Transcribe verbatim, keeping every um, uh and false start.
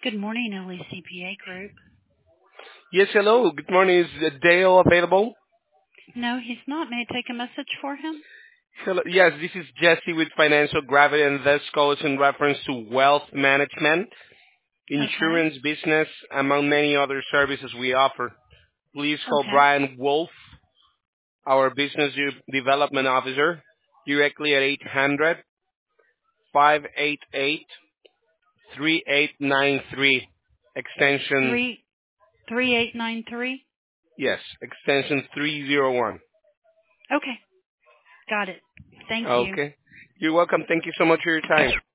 Good morning, L E C P A Group. Yes, hello. Good morning. Is uh, Dale available? No, he's not. May I take a message for him? Hello. Yes, this is Jesse with Financial Gravity, and this call is in reference to wealth management, Okay. insurance business, among many other services we offer. Please call Okay. Brian Wolf, our Business de- Development Officer, directly at eight hundred, five eight eight, three eight nine three, extension, Three three eight nine three. yes, extension three oh one. Okay. Got it. Thank you. Okay. You're welcome. Thank you so much for your time.